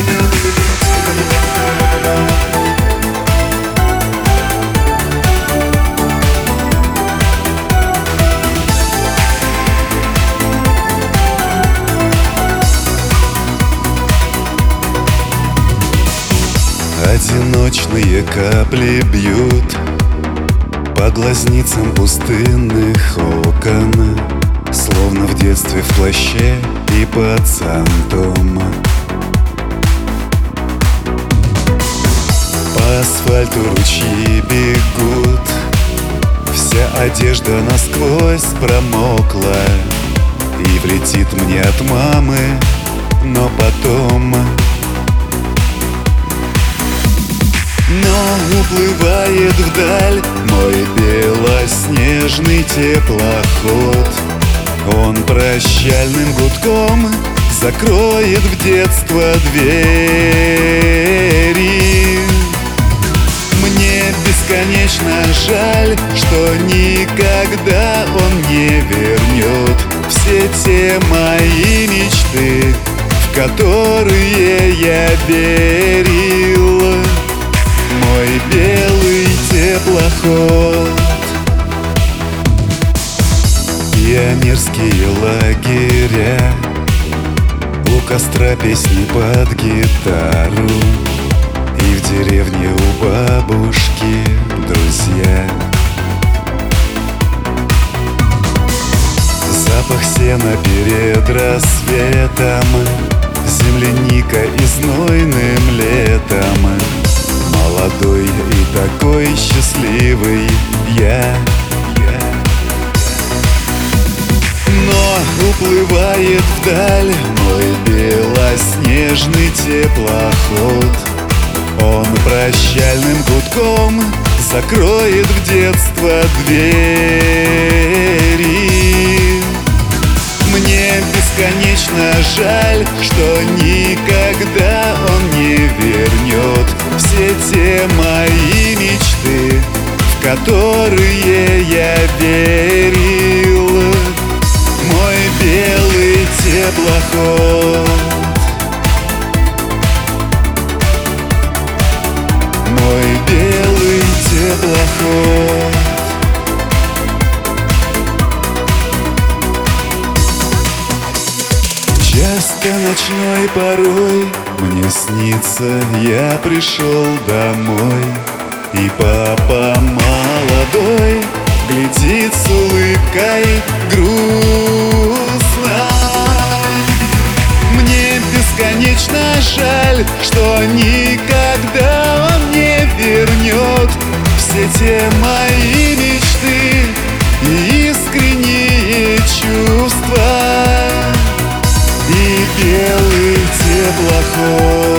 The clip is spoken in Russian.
Одиночные капли бьют по глазницам пустынных окон, словно в детстве в плаще и под зонтом. По асфальту ручьи бегут, вся одежда насквозь промокла и влетит мне от мамы, но потом. Но уплывает вдаль мой белоснежный теплоход. Он прощальным гудком закроет в детство двери. Мне бесконечно жаль, что никогда он не вернет все те мои мечты, в которые я верил. Мой белый теплоход. Пионерские лагеря, у костра песни под гитару, и в деревне у бабушки друзья. Запах сена перед рассветом, земляника и знойным летом. Молодой и такой счастливый я. Но уплывает вдаль мой белоснежный теплоход. Он прощальным гудком закроет в детство двери. Мне бесконечно жаль, что никогда он не вернет все те мои мечты, в которые я верил. Мой белый теплоход. Мой белый теплоход. Часто ночной порой мне снится, я пришел домой, и папа молодой глядит с улыбкой грустной. Мне бесконечно жаль, что никогда он не вернет все те мои мечты и искренние чувства. И белый теплоход.